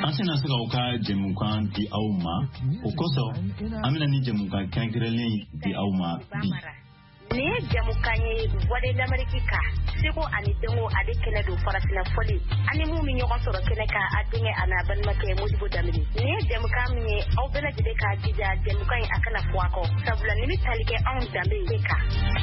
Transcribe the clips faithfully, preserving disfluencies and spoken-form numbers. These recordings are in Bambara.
Asina suka uka jemukan di auma ukoso amina ni jemukan kankirele di auma bi ne jamukanye wade damarikika siko ani dengo ade kene do farasina foli ani mu mi nyoko soro kene ka adinge ana ban make mujibu damini ne jamukam ni au bela jide ka jija jamukan akana kwako sabula ni mitalike on dambe ka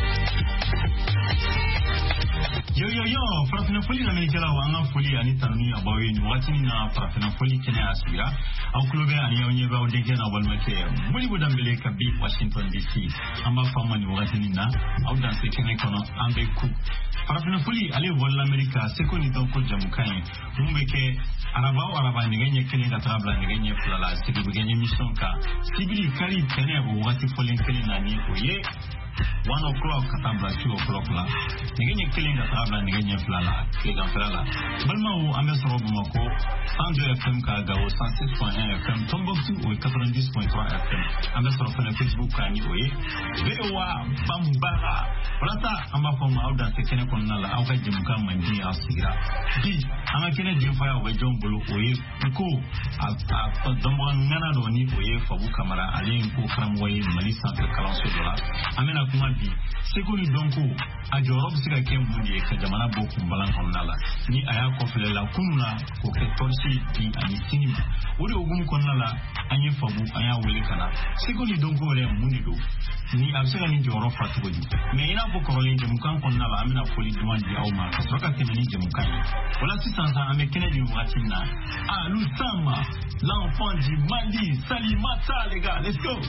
yo yo yo farasina foli na mekela wanga foli ani tanuni abawe ni watini na farasina foli kene asira au klobe ani onye ba odege na walmake mujibu dambe ka bi Washington D C amba fama ni watini na au dans ce kene kono ambe ku farafina fuli ale vol America seko ni donc jamukan mumbeke araba araba ngenye kene da tabla ngenye fulala sibi ngenye mission ka sibili kari kene bo wati folin kene nani oye one o'clock katabla two o'clock la ngenye kene da tabla ngenye fulala ke da fulala balma o ambe sorobu mako Sanjo F M ka ga o one oh six point one F M Tombouctou o ninety point three F M ambe sorobu na Facebook ka ni oye bewa bambara rata amba foma au da sekene konna la au ka jimuka mandi asira bi anga kene jimfa ya wajon bulu oye ko a dombo ngana do ni oye fabu kamara ale ko kram waye mali centre kalanso dola amena kuma bi sekuni donko a jorob sika kembu ni ka jamana boku balan konna la ni aya ko fele la kunna ko ke torsi bi ani sinima ori ogum konna la anye fabu aya wele kana sekuni donko le munido ni absega ni joro fatugo ju me ina ko ko le jamukan konna la amena foli dumandi au ma soka kene ni jamukan wala si sansa ame kene di watina ah Lusama l'enfant du Mali Salimata les gars let's go.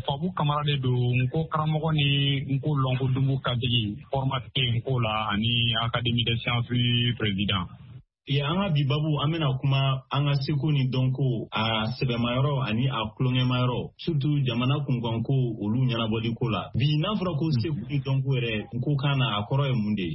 Fabu Kamara de do nko karamɔgɔ ni nko lonko dumbu kadigi formaté nko la ani Académie des sciences président. Ya anga bibabu amena kuma anga seko ni donko a sebemayoro ani a klongemayoro surtout jamana kunganko olu nyana ko la bi na fura ko seko ni donko ere nko kana akoro e munde.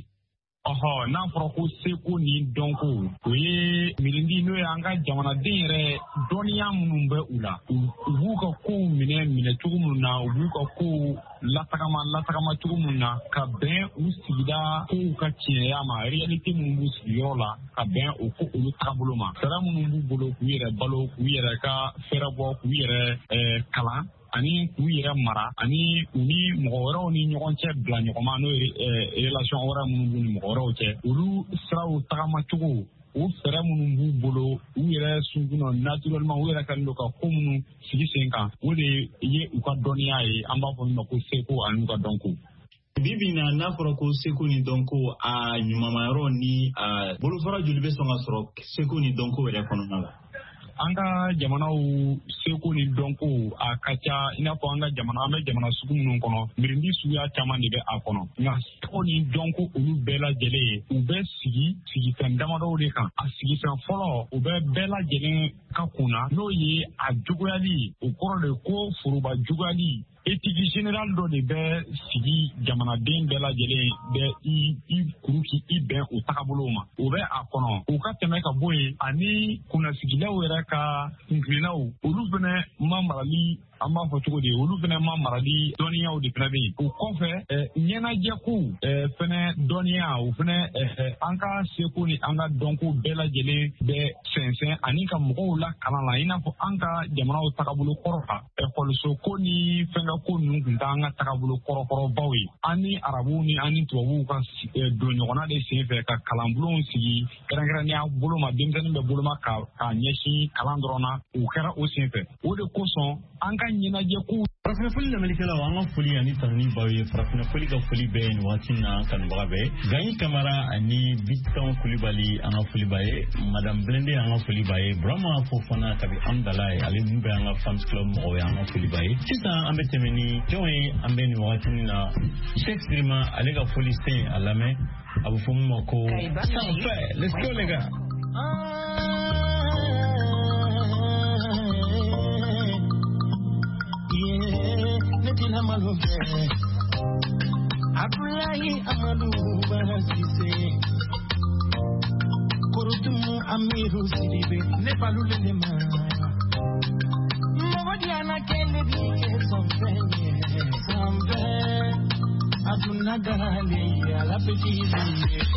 Oho na fura ko seko ni donko o ye milindi no ya anga jamana den yɛrɛ dɔnniya minnu bɛ u la u b'u ka kow minɛ minɛ cogo minnu na u b'u ka kow latagama latagama cogo minnu na ka bɛn u sigida kow ka tiɲɛya ma réalité minnu b'u sigiyɔrɔ la ka bɛn o ko olu taabolo ma sara minnu b'u bolo k'u yɛrɛ balo k'u yɛrɛ ka fɛɛrɛ bɔ k'u yɛrɛ kalan ani k'u yɛrɛ mara ani u ni mɔgɔ wɛrɛw ni ɲɔgɔn cɛ bila ɲɔgɔnma n'o ye relation wɛrɛ minnu b'u ni mɔgɔ wɛrɛw cɛ olu siraw tagama cogo o fɛɛrɛ minnu b'u bolo u yɛrɛ sunkunɔ naturellement u yɛrɛ kɛlen don ka ko minnu sigi sen kan o de ye u ka dɔnniya ye an b'a fɔ min ma ko seko ani u ka dɔnko. Bibi na n'a fɔra ko seko ni dɔnko a ɲumanmayɔrɔ ni a bolofara joli bɛ sɔn ka sɔrɔ seko ni dɔnko yɛrɛ kɔnɔna la? An ka jamanaw seko ni dɔnko a ka ca i n'a fɔ an ka jamana an bɛ jamana sugu minnu kɔnɔ mirindi suguya caman de bɛ a kɔnɔ nka seko ni dɔnko olu bɛɛ lajɛlen ye u bɛ sigi sigifɛn damadɔw de kan a sigifɛn fɔlɔ u bɛ bɛɛ lajɛlen ka kunna n'o ye a juguya o kɔrɔ de ko foroba juguyali éthique générale dɔ de bɛ sigi jamanaden bɛɛ lajɛlen bɛ i i kuru k'i i bɛn o tagabolow ma o bɛ a kɔnɔ o ka tɛmɛ ka bɔ yen ani kunnasigilaw yɛrɛ ka kunkilennaw olu fɛnɛ ma marali an b'a fɔ cogo di olu fɛnɛ ma marali dɔnniyaw de fɛnɛ bɛ yen o kɔfɛ ɲɛnajɛkow fɛnɛ dɔnniya o fɛnɛ an ka seko ni an ka dɔnko bɛɛ lajɛlen bɛ sɛnsɛn ani ka mɔgɔw la kalan la i n'a fɔ an ka jamanaw tagabolo kɔrɔ kan ekɔliso ko ni fɛnkɛ ko ninnu tun t'an ka tagabolo kɔrɔkɔrɔbaw ye an ni arabuw ni an ni tubabuw ka don ɲɔgɔnna de sen fɛ ka kalanbulonw sigi kɛrɛnkɛrɛnnenya bolo ma denmisɛnnin bɛ boloma ka ɲɛsin kalan dɔrɔn na o kɛra o sen fɛ o de kosɔn an ka ɲɛnajɛ ko farafina foli lamɛnnikɛlaw an ka foli ani tanuni baw ye farafina foli ka foli bɛɛ nin waati na kanubaga bɛɛ Gaɲi Kamara ani Bitan Kulibali an ka foli b'a ye Madame Blende an ka foli b'a ye Burama Fofana kabi Amdala ye ale min bɛ an ka fans club mɔgɔw ye an ka foli b'a ye sisan an bɛ tɛmɛ ni jɔn ye an bɛ nin waati na Cheikh Sirima ale ka foli sen a lamɛn a bɛ fɔ min ma ko sanfɛ let's go les gars. Abdullahi Amadou Barasise Korotumu Amiru Sidibe Nepalu Lelema Mawadiana Kele Dike Somfe Somfe Adunagale Alapeti